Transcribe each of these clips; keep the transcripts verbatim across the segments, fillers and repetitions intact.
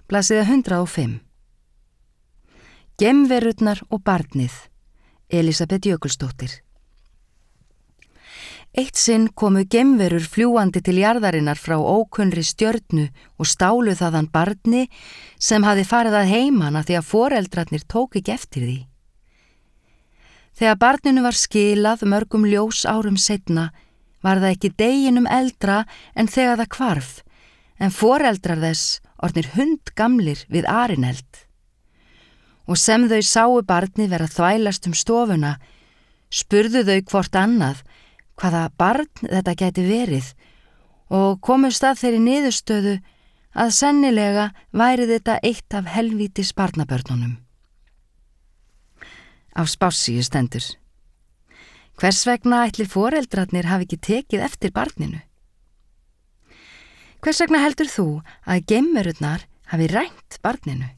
blaðsíða hundrað og fimm. Geimverurnar og barnið, Elísabet Jökulsdóttir. Eitt sinn komu geimverur fljúandi til jarðarinnar frá ókunnri stjörnu og stálu þaðan barni sem hafði farið að heiman af því að foreldrarnir tók ekki eftir því. Þegar barninu var skilað mörgum ljós árum seinna var það ekki deginum eldra en þegar það hvarf, en foreldrar þess orðnir hundgamlir við arineld. Og sem þau sáu barni vera þvælast um stofuna, spurðu þau hvort annað hvaða barn þetta gæti verið og komust að þeirri niðurstöðu að sennilega væri þetta eitt af helvítis barnabörnunum. Á spássíu stendur: Hvers vegna ætli foreldrarnir hafi ekki tekið eftir barninu? Hvers vegna heldur þú að geimverurnar hafi rænt barninu?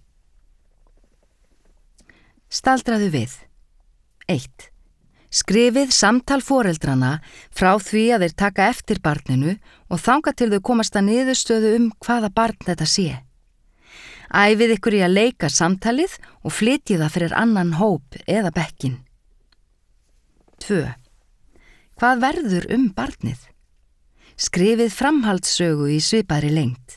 Staldraðu við. eitt. Skrifið samtal foreldrana frá því að þeir taka eftir barninu og þangað til þau komast að niðurstöðu um hvaða barn þetta sé. Æfið ykkur í að leika samtalið og flytjið það fyrir annan hóp eða bekkin. tvö. Hvað verður um barnið? Skrifið framhaldssögu í svipaðri lengd.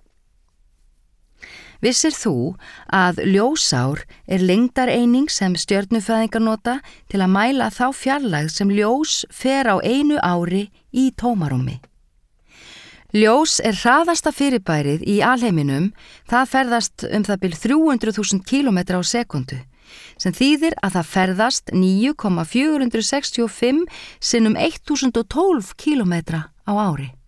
Vissir þú að ljósár er lengdareining sem stjörnufræðingar nota til að mæla þá fjarlægð sem ljós fer á einu ári í tómarúmi? Ljós er hraðasta fyrirbærið í alheiminum, það ferðast um það bil þrjú hundruð þúsund kílómetra á sekundu, sem þýðir að það ferðast níu komma fjögur sextíu og fimm sinnum þúsund og tólf kílómetra á ári.